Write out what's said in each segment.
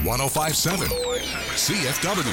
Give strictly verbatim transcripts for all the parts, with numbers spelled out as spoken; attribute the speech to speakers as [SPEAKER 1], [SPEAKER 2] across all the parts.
[SPEAKER 1] one oh five point seven C F W.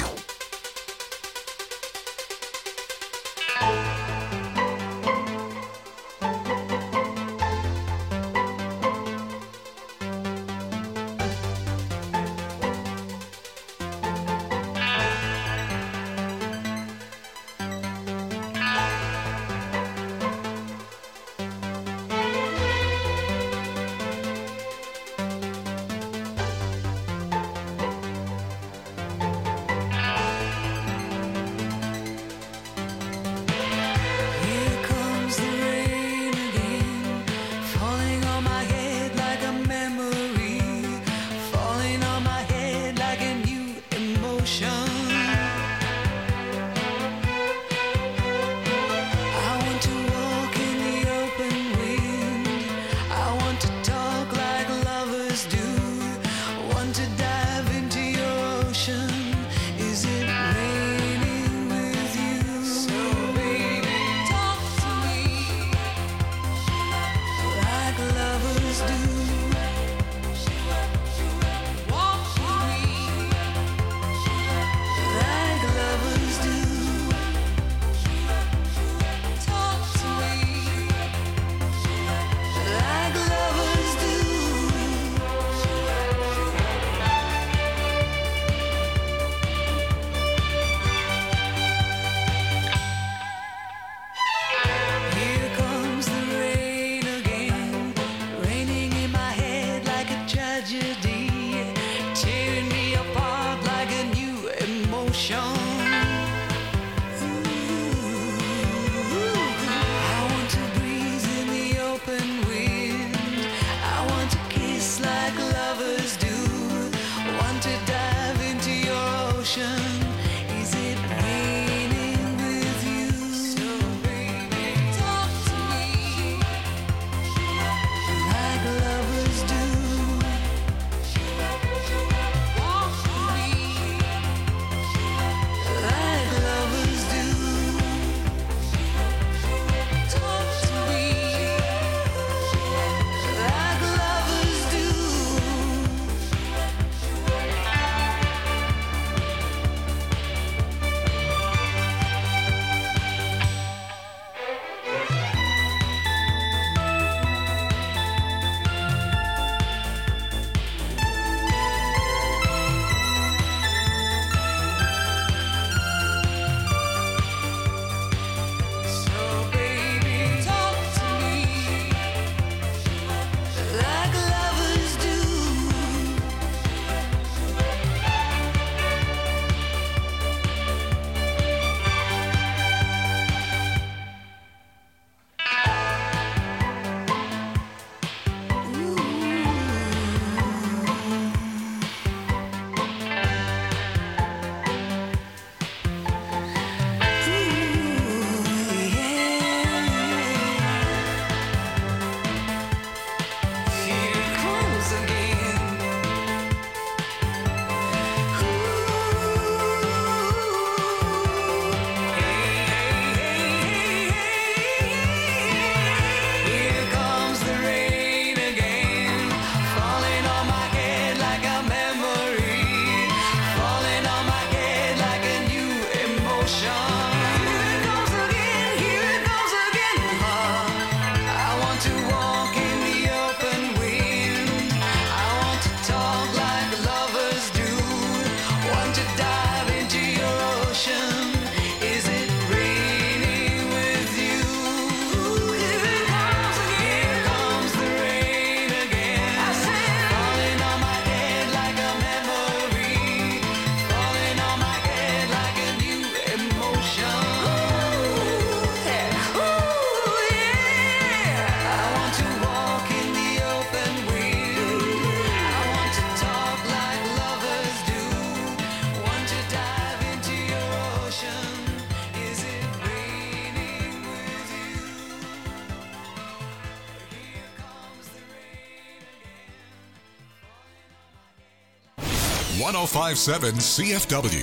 [SPEAKER 1] one oh five point seven C F W.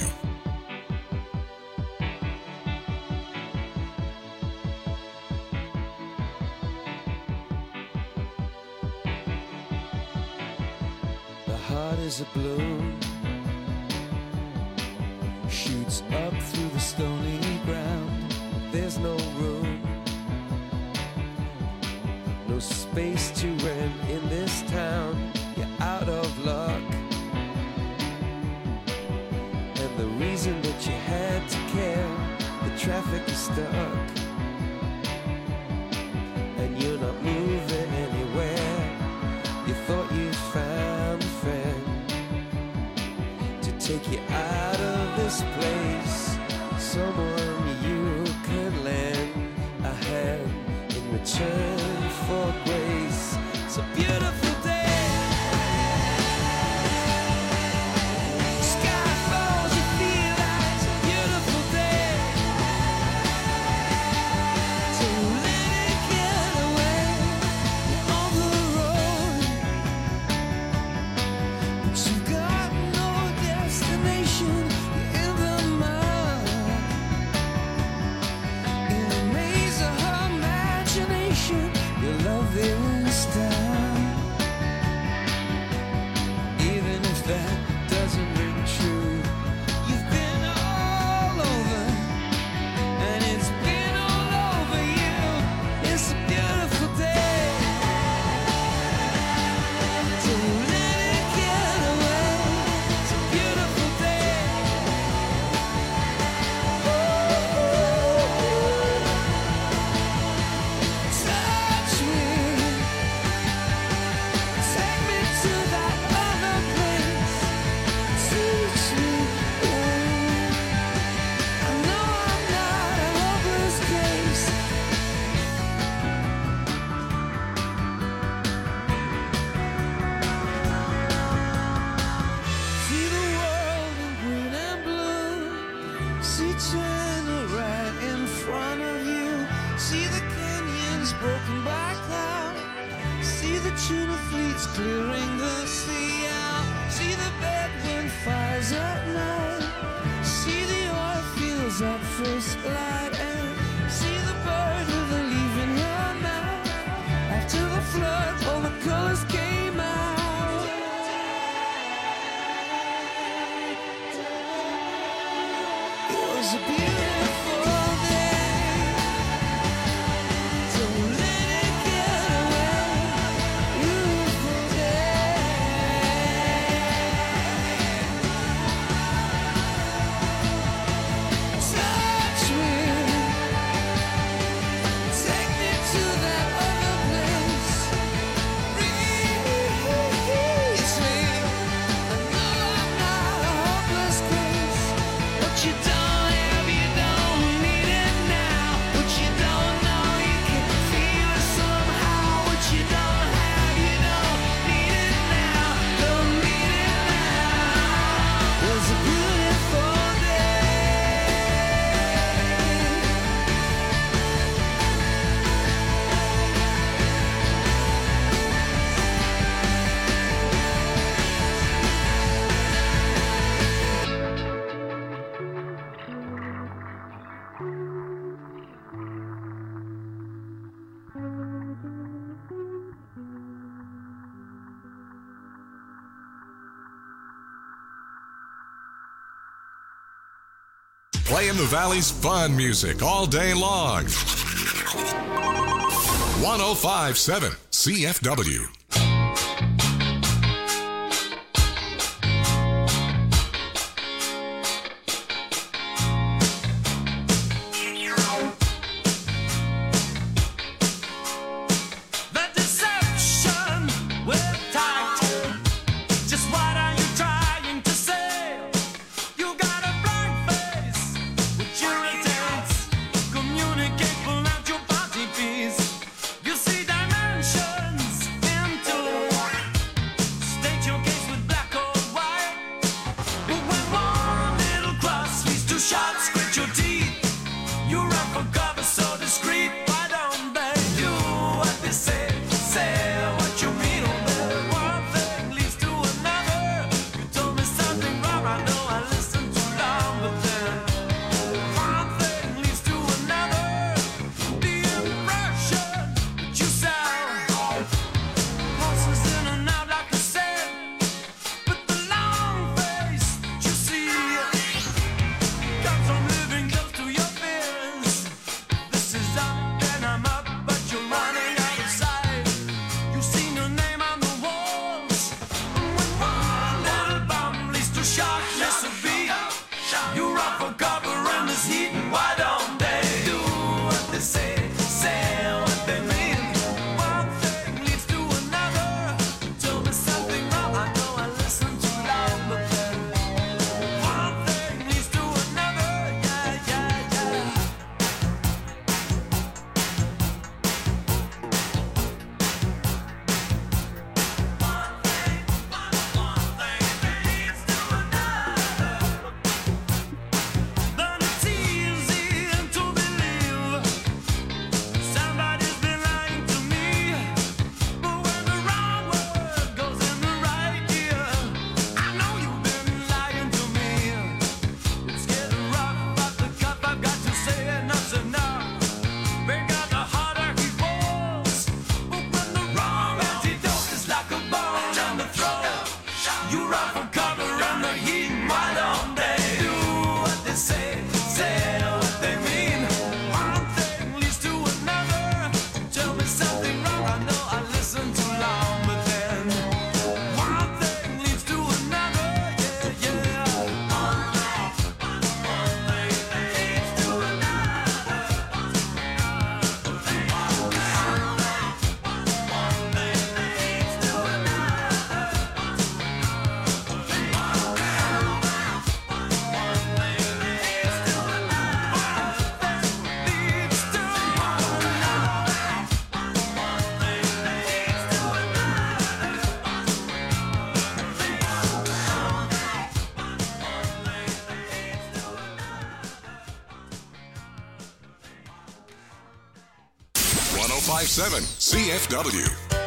[SPEAKER 2] The heart is a blue up through the stony ground. There's no room, no space to rent in this town. You're out of luck, and the reason that you had to care, the traffic is stuck, and you're not moving anywhere. You thought you found a friend to take you out of this place, someone you could lend a hand in return for grace. It's a beautiful day. Sky falls, you feel like it's a beautiful day. Don't let it get away. You're on the road, but you've got no destination. You're in the mud, in a maze of her imagination. Your love is down, even if that doesn't ring true. You've been all over, and it's been all over you. It's a beautiful day. Don't let it get away. It's a beautiful day. Touch me, take me to that other place. Teach me, I know I'm not a hopeless case. See the world in green and blue. See China right in front of you. See the canyons broken by cloud. See the tuna fleets clearing the sea out. See the bedroom fires at night. See the oil fields at first light. And see the bird with a leaf in her mouth. After the flood, all the colors came out. It was a beautiful day. Don't let it get away. Beautiful day. Touch me, take me to that other place. Reach me, I know I'm not a hopeless case. What you don't have, you don't need it now. What you don't know, you can feel it somehow. What you don't have, you don't need it now. Don't need it now. It was a beautiful day.
[SPEAKER 1] Playing the Valley's fun music all day long. one oh five point seven C F W.
[SPEAKER 2] The deception with tight. Just what are you trying to say? You got a blank face with irritates. Communicate, pull out your body piece. You see dimensions in
[SPEAKER 1] five seven C F W.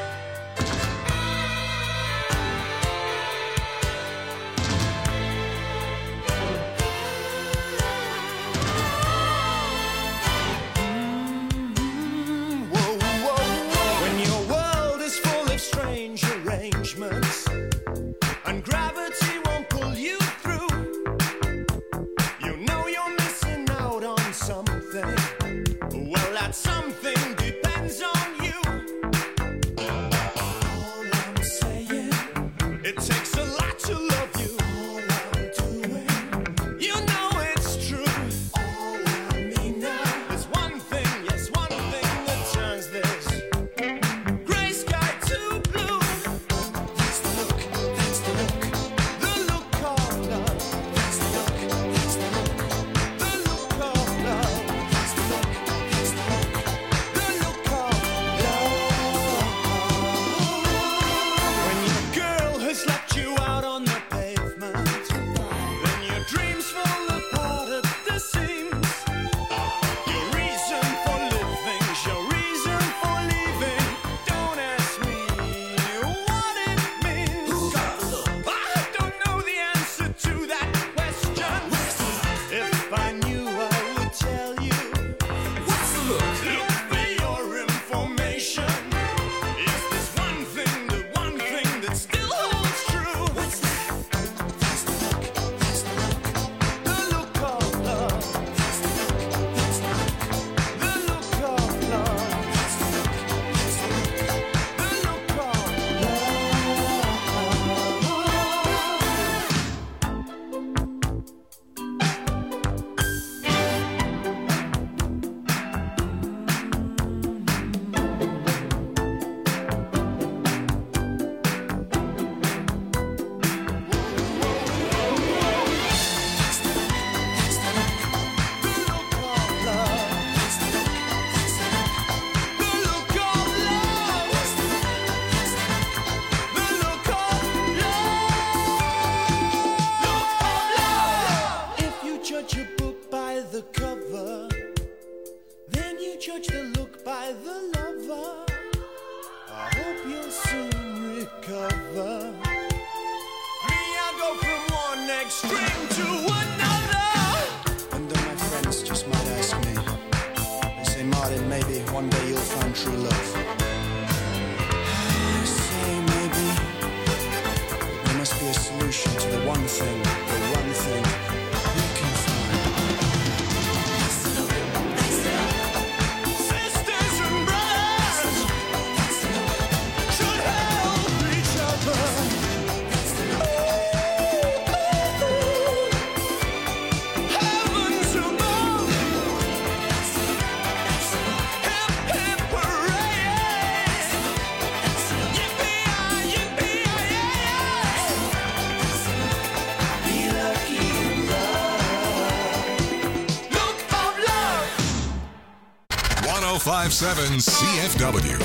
[SPEAKER 1] one oh five point seven C F W.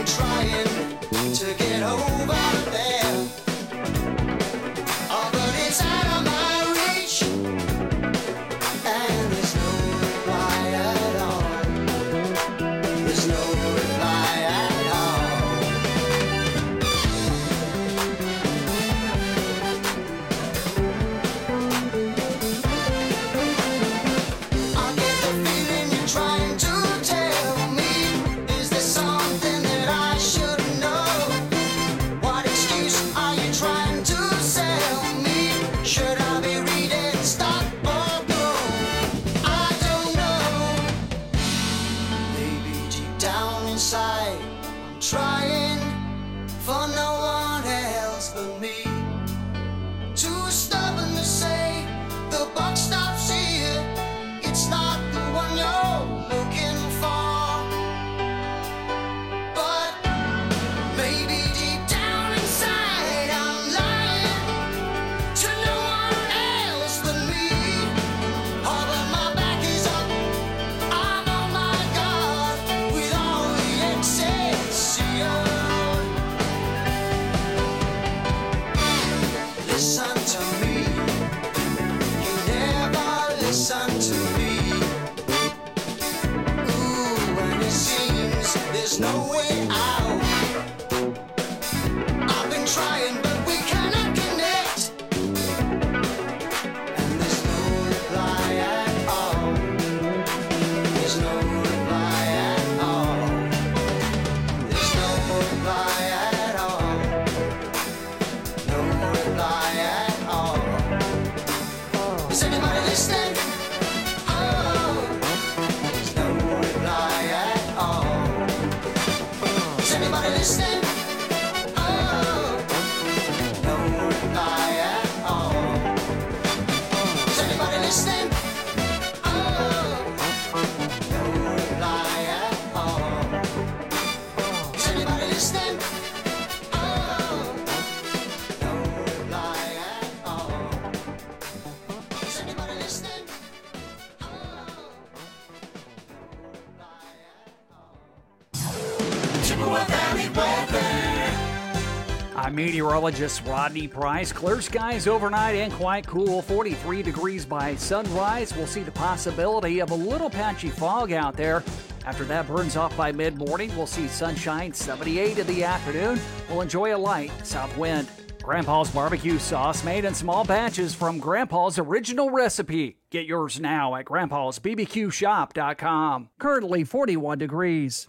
[SPEAKER 3] I'm meteorologist Rodney Price. Clear skies overnight and quite cool. forty-three degrees by sunrise. We'll see the possibility of a little patchy fog out there. After that burns off by mid-morning, we'll see sunshine. seventy-eight in the afternoon. We'll enjoy a light south wind. Grandpa's barbecue sauce made in small batches from Grandpa's original recipe. Get yours now at grandpas b b q shop dot com. Currently forty-one degrees.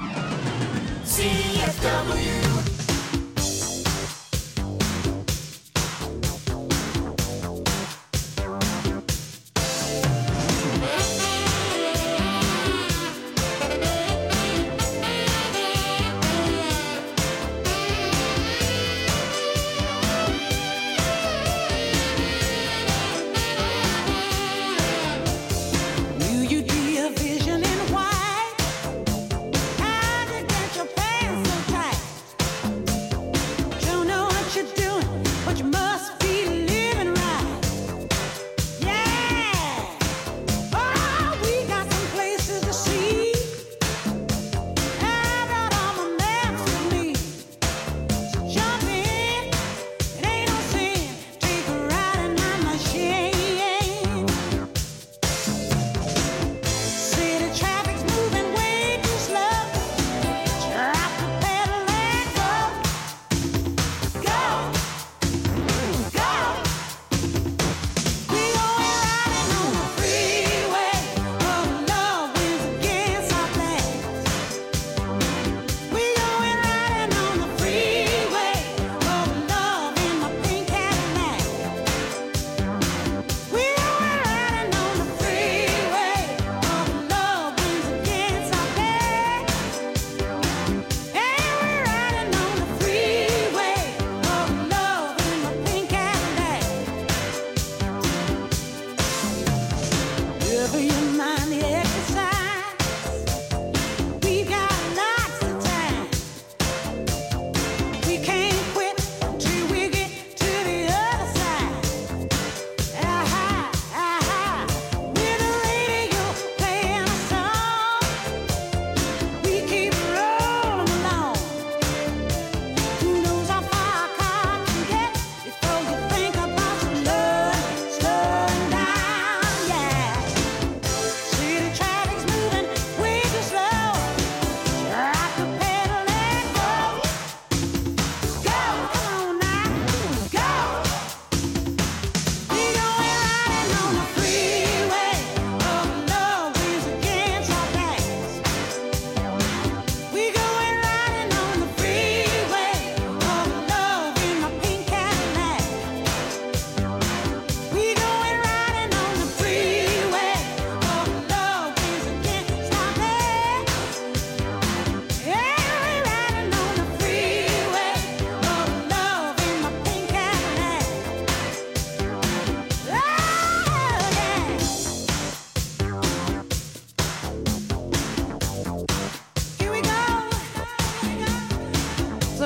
[SPEAKER 2] C F W.
[SPEAKER 4] How to get your pants so tight?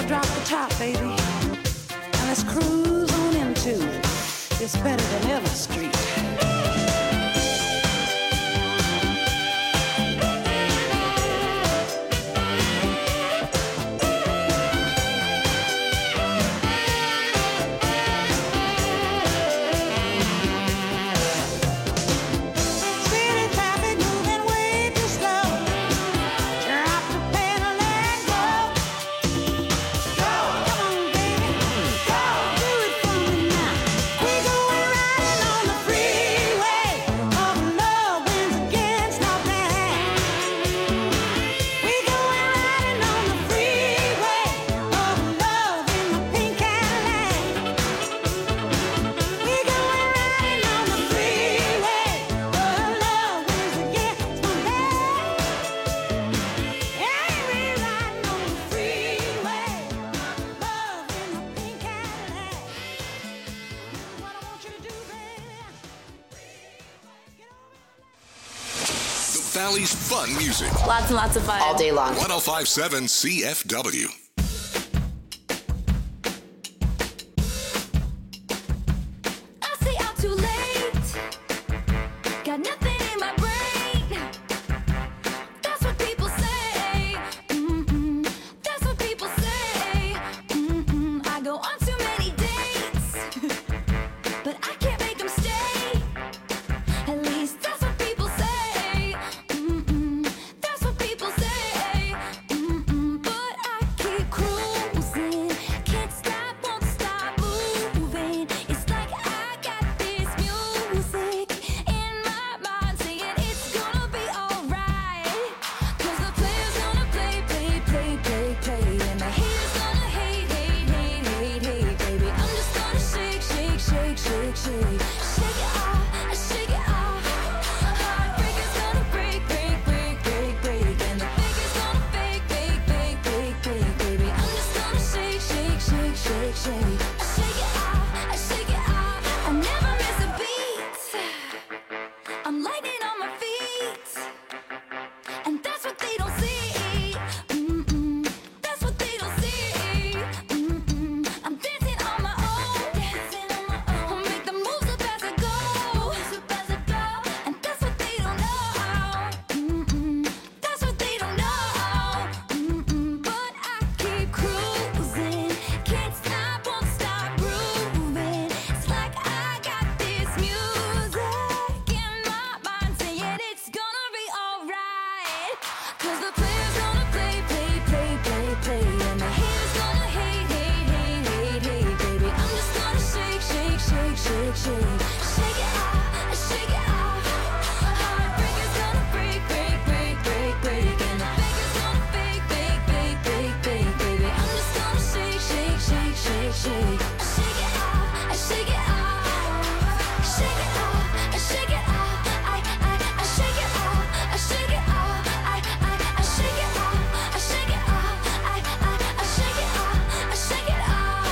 [SPEAKER 2] we'll drop the top, baby. And let's cruise on into this better than ever street.
[SPEAKER 1] Valley's fun music.
[SPEAKER 4] Lots and lots of fun.
[SPEAKER 5] All day long.
[SPEAKER 1] one oh five point seven C F W.
[SPEAKER 4] I stay out too late. Got nothing in my brain. That's what people say. Mm-mm. That's what people say. Mm-mm. I go on too many dates, but I can't make them stay. At least that's what people say. Mm-mm. That's what people say. Mm-mm. But I keep cruising. Can't stop, won't stop moving. It's like I got this music in my mind saying it's gonna be alright. Cause the player's gonna play, play, play, play, play. And the haters gonna hate, hate, hate, hate, hate, baby. I'm just gonna shake, shake, shake, shake, shake. Shake it off, shake it off. Heartbreaker's gonna break, break, break, break, break. And the faker's gonna fake, fake, fake, fake, fake, baby. I'm just gonna shake, shake, shake, shake, shake. Shake it off, shake it off. I never miss a beat. I'm lightning on my feet. And that's what they don't see. Mm-mm. That's what they don't see. Mm-mm. I'm dancing on my own. Dancing on my own. I'll make the moves up as I go. Moves up as I go. And that's what they don't know. Mm-mm. That's what they don't know. Mm-mm. But I keep cruising. Can't stop, won't stop grooving. It's like I got this music in my mind saying it's gonna be alright. Cause the player's gonna play, play, play, play, play. And the haters gonna hate, hate, hate, hate, hate, baby. I'm just gonna shake, shake, shake, shake, shake. Shake it off, shake it off. Heartbreaker's gonna break, break, break, break, break. And the faker's gonna fake, fake, fake, fake, fake, baby. I'm just gonna shake, shake, shake, shake, shake. Shake it off, shake it off. Shake it off, shake it off. I, I, I shake it off, I shake it off. I, I, I shake it off, I shake it off. I, I, I shake it off, I shake it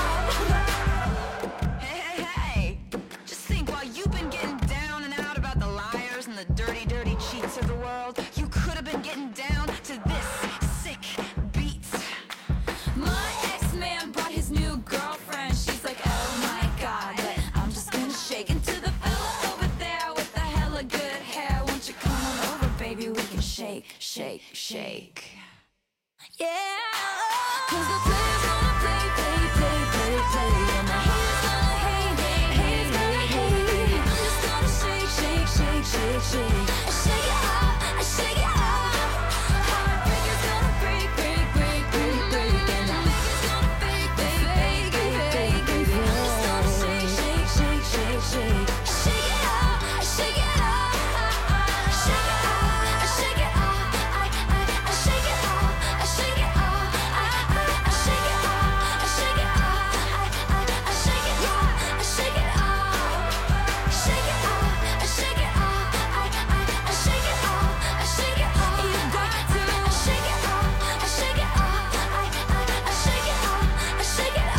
[SPEAKER 4] off.
[SPEAKER 6] Hey, hey, hey! Just think, while you've been getting down and out about the liars and the dirty, dirty cheats of the world, you could have been getting down to this sick beat.
[SPEAKER 4] My ex-man brought his new girlfriend. She's like, oh my god, but I'm just gonna shake into the fella over there with the hella good hair. Won't you come on over, baby? We can shake, shake, shake. Yeah. Cause the player's gonna play, play, play, play, play. And the haters gonna hate, hate, haters gonna hate. I'm just gonna shake, shake, shake, shake, shake. Shake it off, shake it off. Heartbreaker's gonna break, break, break, break, break. And the faker's gonna fake, fake, fake, fake, fake, baby. I'm just gonna shake, shake, shake, shake, shake. Shake it off, shake it off. Shake it off, shake it off. I, I, I shake it off, I shake it off. I, I, I shake it off, I shake it off. I, I, I shake it off, I shake it off. Shake it off, I shake it off. I, I, I shake it off, I shake it off. You got to shake it off, I shake it off. I, I, I shake it off, I shake it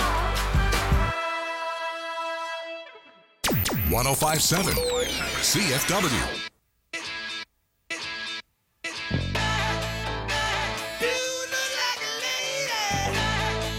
[SPEAKER 4] off.
[SPEAKER 1] one oh five point seven C F W.
[SPEAKER 2] You look like a lady.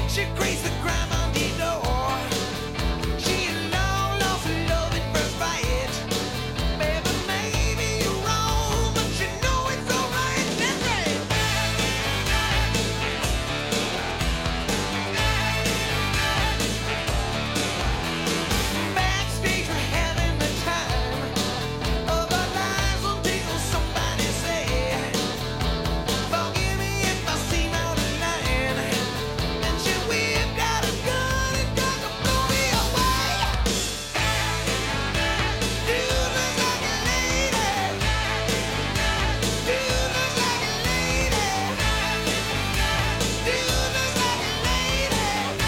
[SPEAKER 2] She graced the grime on the door. She long lost her love at first bite. Baby, maybe you're wrong, but you know it's alright. That's right. Backstage we're having the time of our lives until somebody said, forgive me if I seem out of line. And she whipped out a gun and tried to blow me away. You look like a lady. You look like a lady. You look like a lady.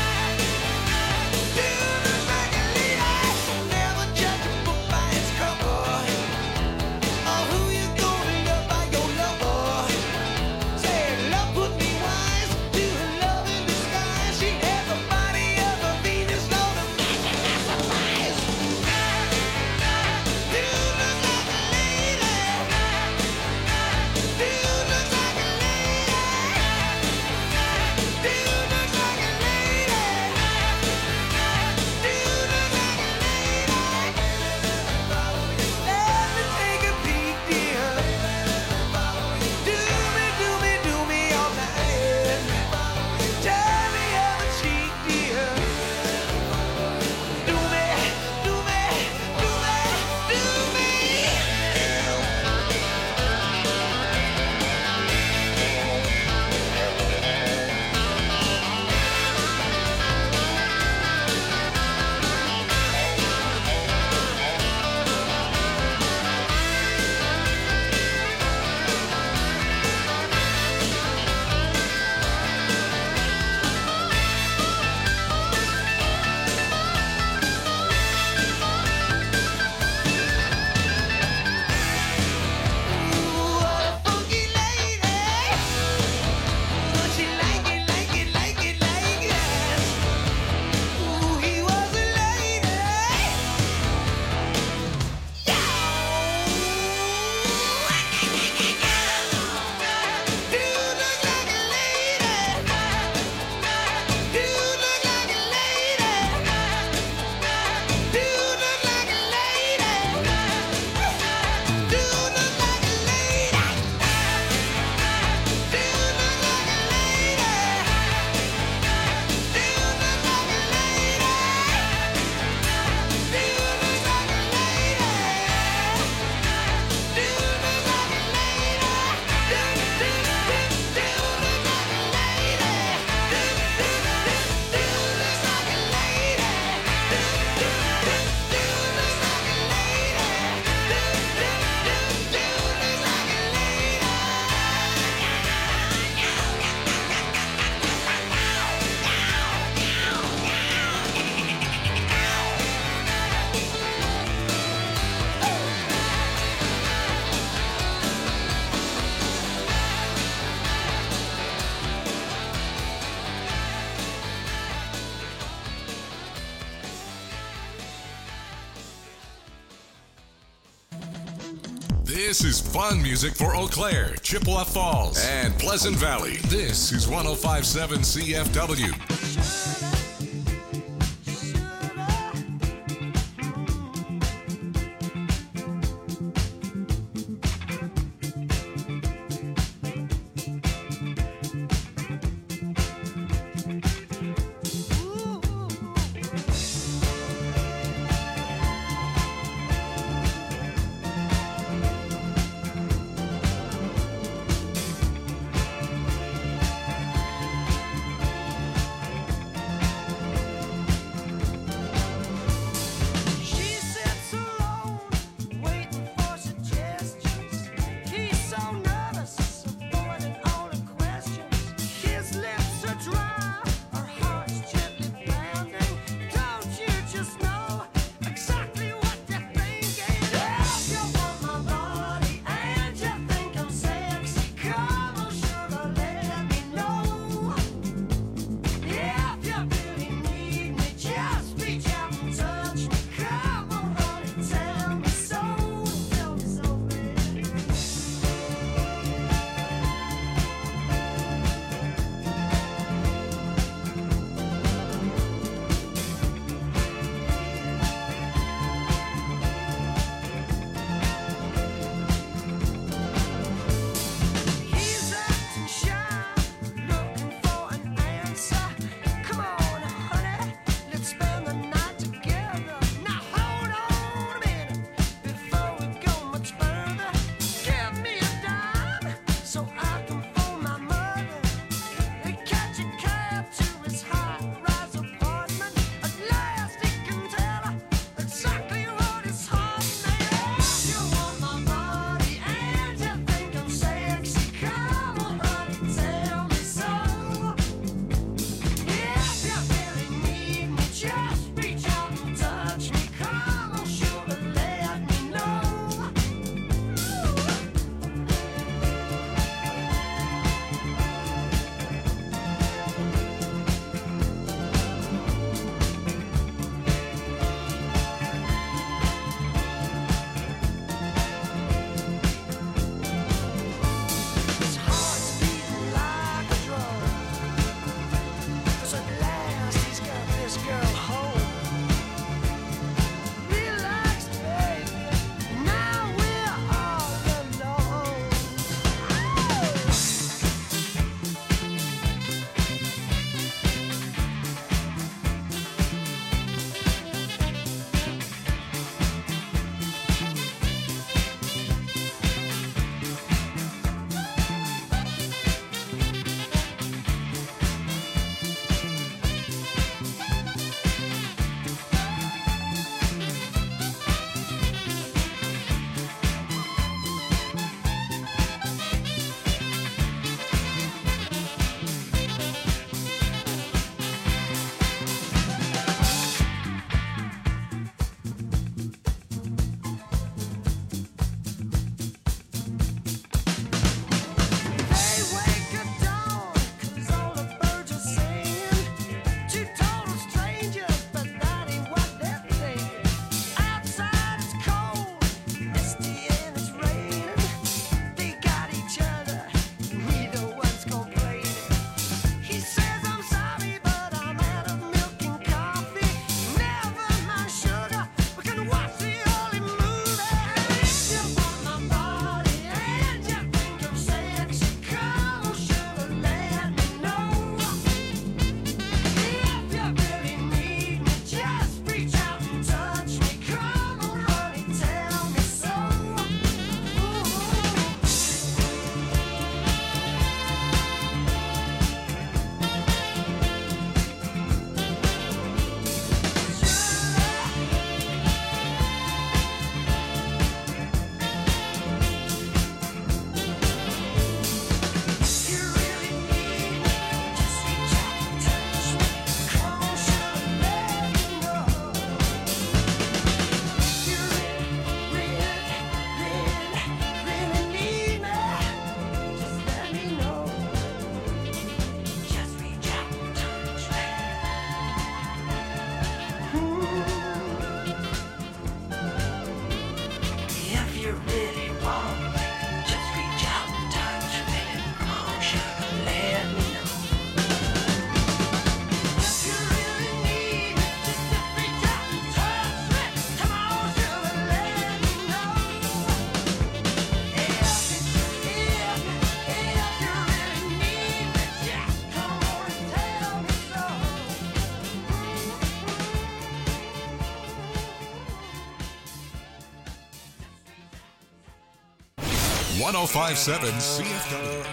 [SPEAKER 2] You look like a lady. Never judge a book by its cover, or who you gonna love by your lover. Say love put me wise to her love in disguise. She had the body of a Venus, Lord, a magic surprise. You look like a lady. You look like a lady. You look like a lady. You look like a lady. Let me take a peek, dear. Do me, do me, do me all night. Turn me other cheek, dear. Do me, do me, do me, do me. Ooh, what a funky lady. She like it, like it, like it, like it. Ooh, he was a lady. Yeah. You look like a lady. You look like a lady. You look like a lady. You look like a lady. You look like a lady. You look like a lady. You look like a lady. You look like a lady. Do do do do look like a lady. Do do do do look like a lady. Do do do do look like a lady. Do do do do look like a lady.
[SPEAKER 1] This is fun music for Eau Claire, Chippewa Falls, and Pleasant Valley. This is one oh five point seven C F W. one oh five point seven C F W.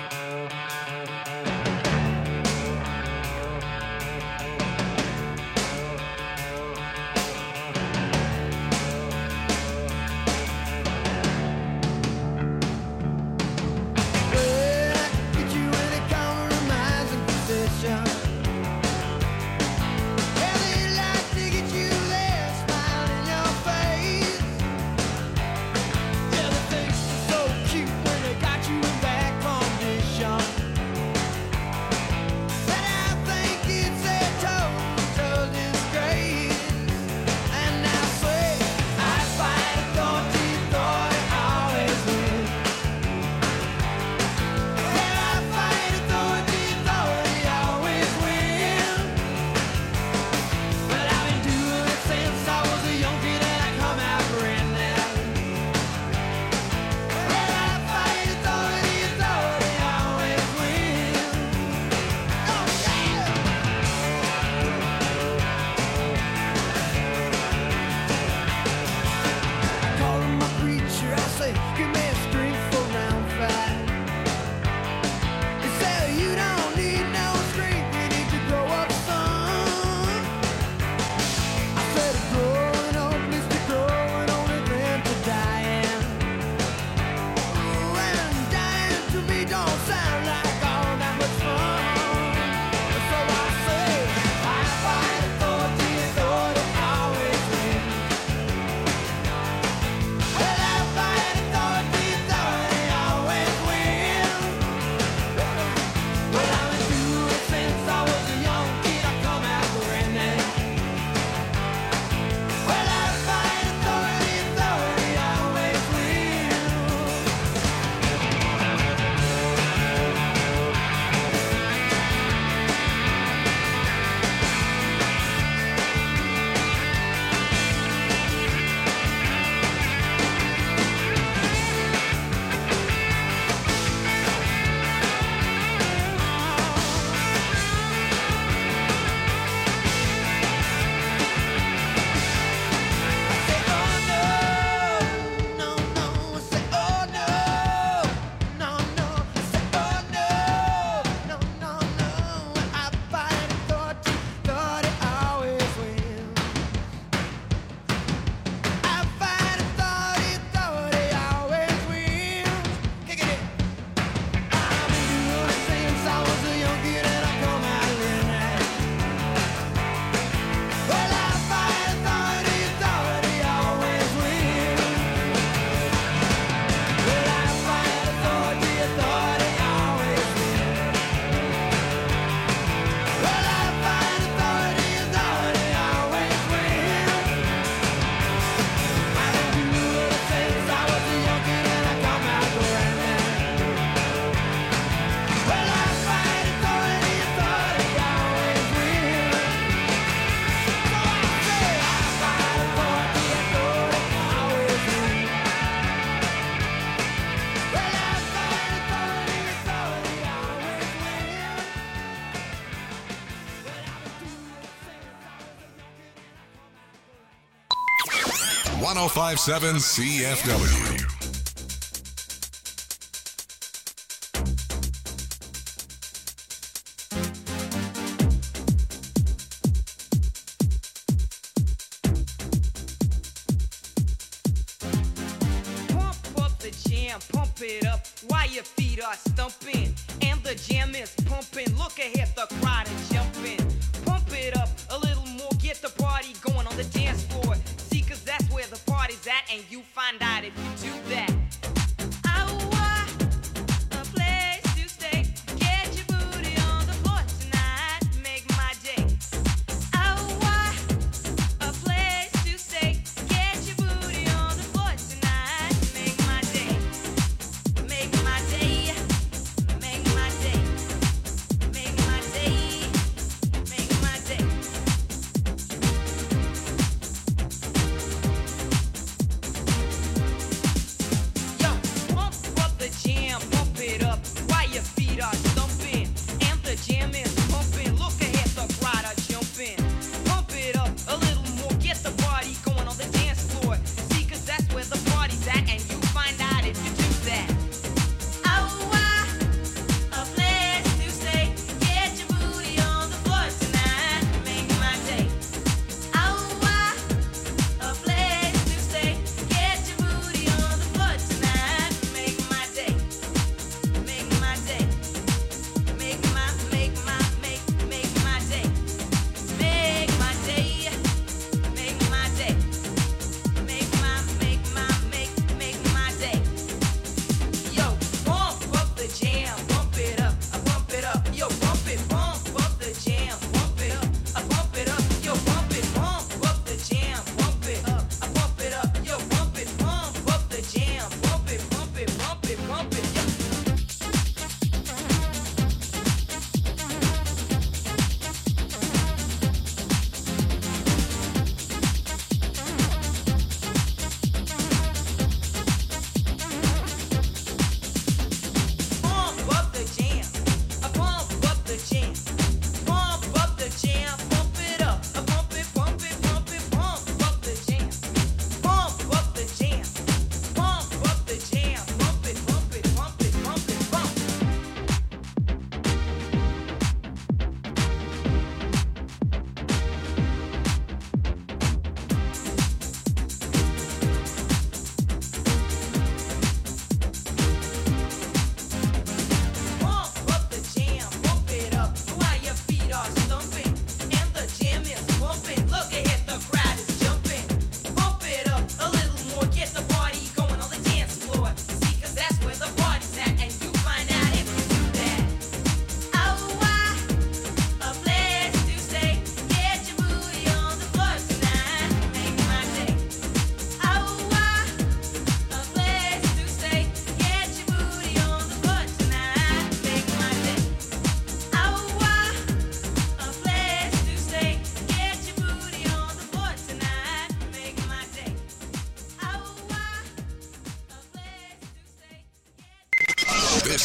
[SPEAKER 1] one oh five point seven C F W.
[SPEAKER 5] Pump up the jam, pump it up while your feet are stumping. And the jam is pumping. Look ahead, the crowd is jumping. Pump it up a little more, get the party going on the dance floor. See, cause that's where the party's at, and you find out if you do that. Make my day.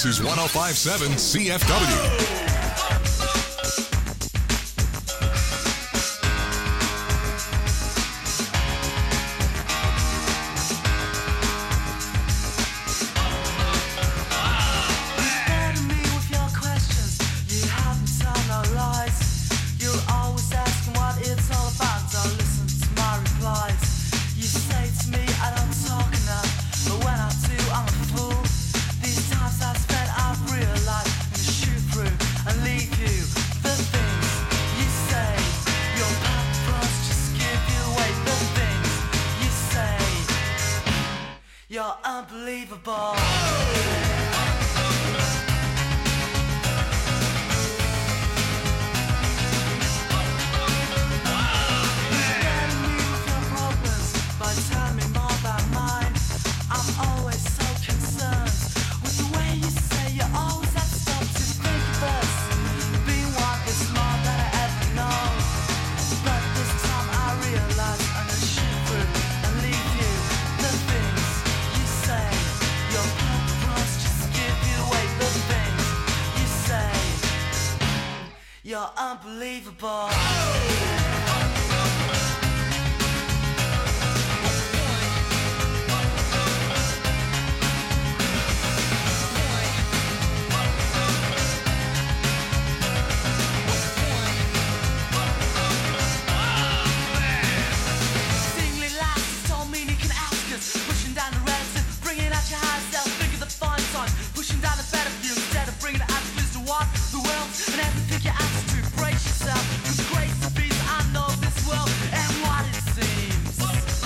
[SPEAKER 1] This is one oh five point seven C F W.
[SPEAKER 2] You're unbelievable. You're unbelievable. Singly lies don't mean you can ask us. Pushing down the relative, bringing out your higher self. Think of the fun time, pushing down the better view instead of bringing it out to what the world and everything you ask to brace yourself. With grace and peace, I know this world and what it seems.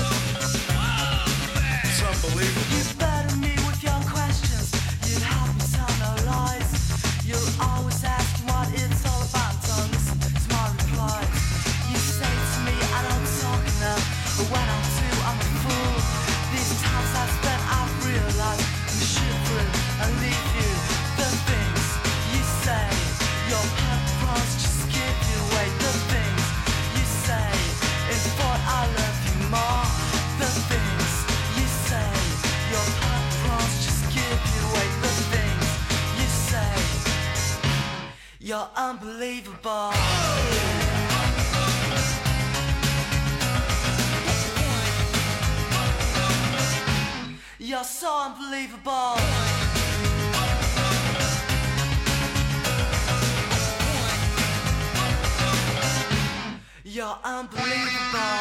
[SPEAKER 1] It's unbelievable.
[SPEAKER 2] You better me with your questions. You help me tell no lies. You're always asking what it's all about. Don't listen to my replies. You say to me I don't talk enough, but when I do, I'm a fool. These times I've spent, I've realized I'm shit through and leave you the things you say. Your purpose just give you away the things you say. In thought I love you more. The things you say. Your purpose just give you away the things you say. You're unbelievable. You're so unbelievable. You're unbelievable.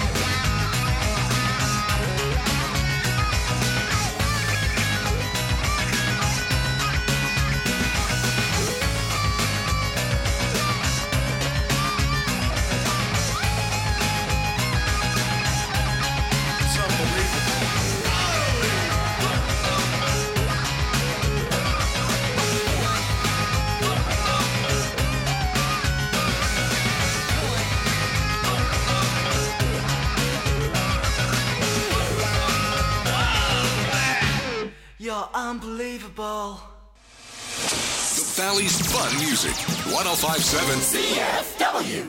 [SPEAKER 2] You're unbelievable.
[SPEAKER 1] The Valley's fun music. one oh five point seven C F W.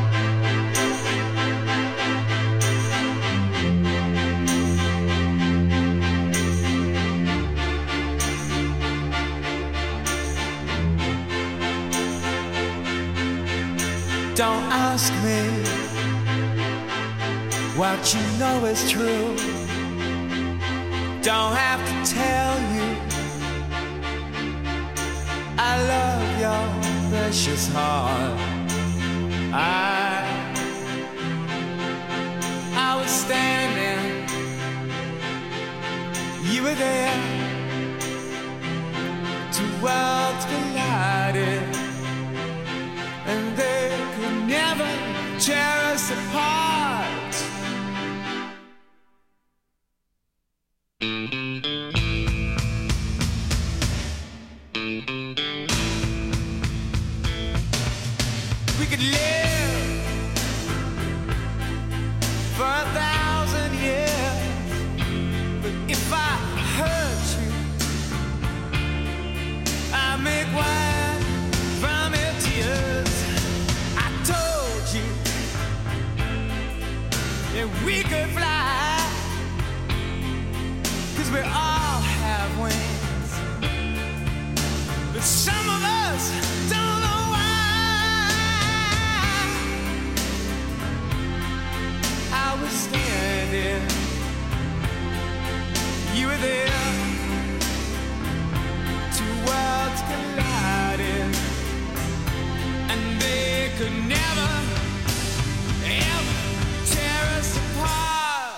[SPEAKER 2] Don't ask me what you know is true. Don't have to tell you I love your precious heart. I I was standing, you were there. Two worlds collided, and they could never tear us apart. We could live for a thousand years, but if I hurt you, I make wine from your tears. I told you that we could fly, 'cause we all have wings. were there. Two worlds collided, and they could never, ever tear us apart.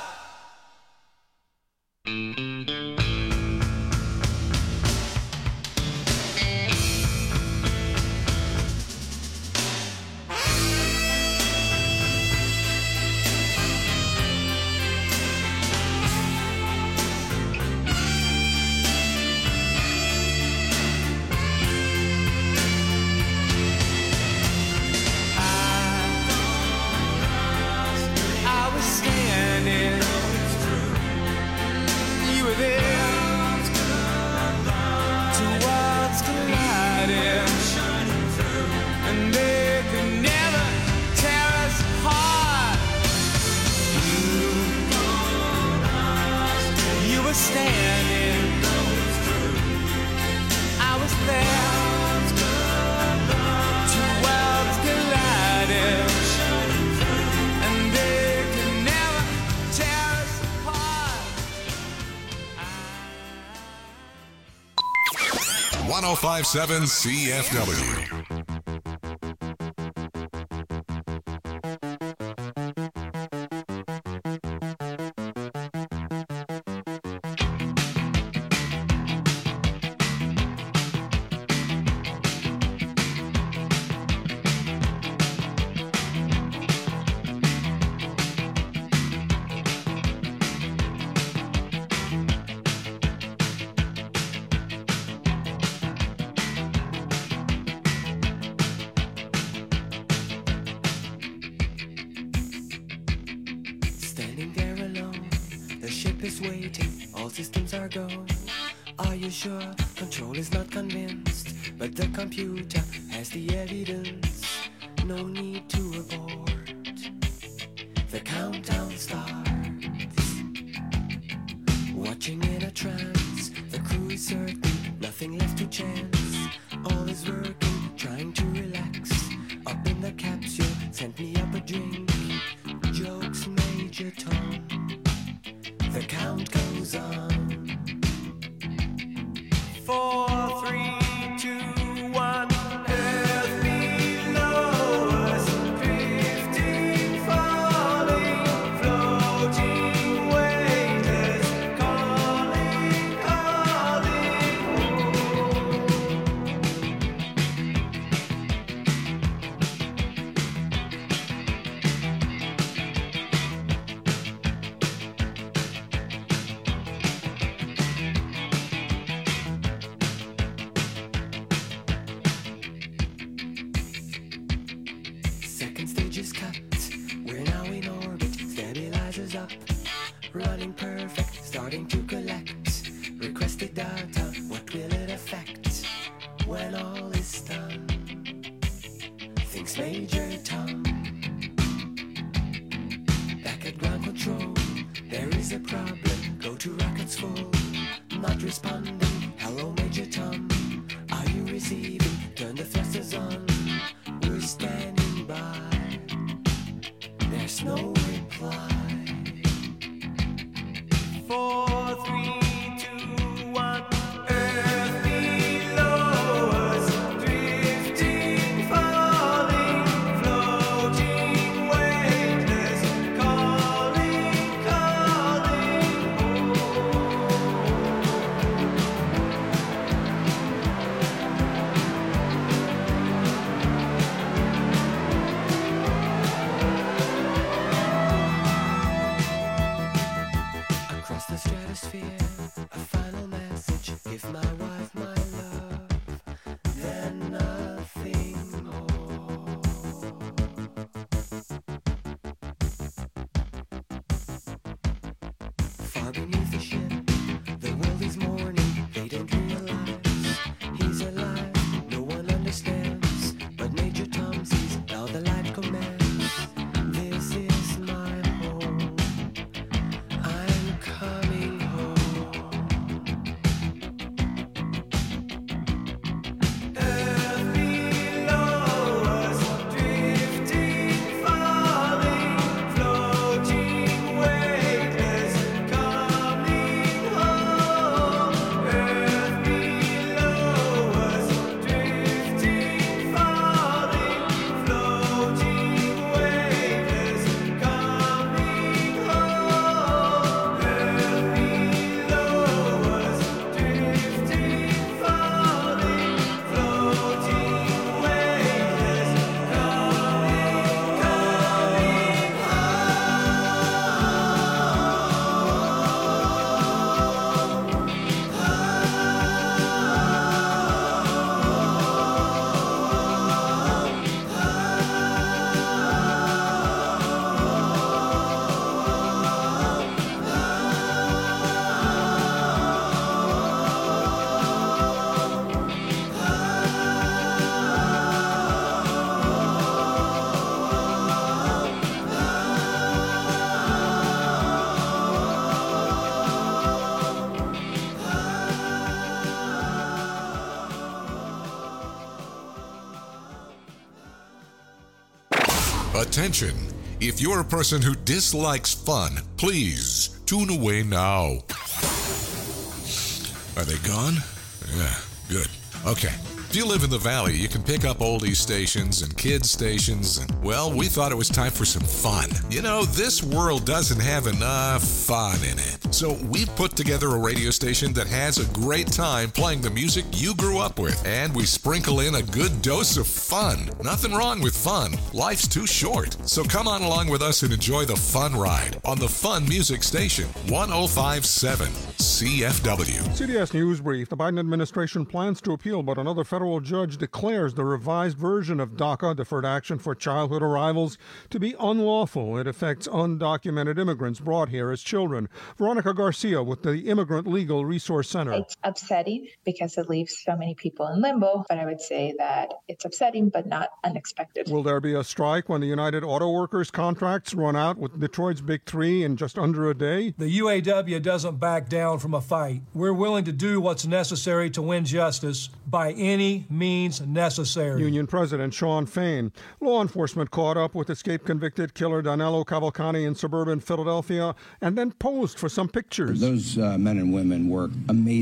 [SPEAKER 2] I was standing, you were there. Two worlds collided, and they could never tear us apart. You, you were standing, I was there. Two worlds collided, and they could never tear us apart.
[SPEAKER 1] one oh five point seven C F W.
[SPEAKER 2] Standing there alone, the ship is waiting, all systems are go. Are you sure? Control is not convinced, but the computer has the evidence. No need to abort. The countdown starts. Watching in a trance, the crew is certain, nothing left to chance. All is working, trying to relax. Up in the capsule, sent me up a drink. Jokes, Major Tom. The count goes on. Four, three, two, one. Earth below us, drifting, falling, floating, weightless, calling, calling. Second stage is cut. We're now in orbit. Stabilizers up. Running perfect. Starting to collect. Requested data. What will it affect when all is done? Thinks Major Tom. Back at ground control. There is a problem. Go to rockets full. Not responding. Hello, Major Tom. Are you receiving? Turn the thrusters on. We're standing by. There's no reply. Four, three, two, one. Earth below us, drifting, falling, floating, weightless, calling, calling. Across the stratosphere, a final message. Give my wife my love, then nothing more. Far beneath the ship, the world is mourning. They don't realize he's alive. No one understands, but Major Tom sees now the light commands. This is my home. I'm coming home. Earth below us, drifting, falling, floating, weightless, coming,
[SPEAKER 1] Attention, if you're a person who dislikes fun, please tune away now. Are they gone? Yeah, good. Okay. If you live in the valley, you can pick up oldies stations and kids stations, and, well, we thought it was time for some fun. You know, this world doesn't have enough fun in it. So we've put together a radio station that has a great time playing the music you grew up with, and we sprinkle in a good dose of fun. Nothing wrong with fun. Life's too short. So come on along with us and enjoy the fun ride on the Fun Music Station, one oh five point seven C F W.
[SPEAKER 7] C B S News Brief. The Biden administration plans to appeal, but another federal judge declares the revised version of DACA, Deferred Action for Childhood Arrivals, to be unlawful. It affects undocumented immigrants brought here as children. Veronica Garcia with the Immigrant Legal Resource Center.
[SPEAKER 8] It's upsetting because it leaves so many people in limbo, but I would say that it's upsetting but not unexpected.
[SPEAKER 7] Will there be a strike when the United Auto Workers contracts run out with Detroit's Big Three in just under a day?
[SPEAKER 9] The U A W doesn't back down from a fight. We're willing to do what's necessary to win justice by any means necessary.
[SPEAKER 7] Union President Sean Fain. Law enforcement caught up with escaped convicted killer Danilo Cavalcante in suburban Philadelphia and then posed for some pictures.
[SPEAKER 10] Those uh, men and women work amazing.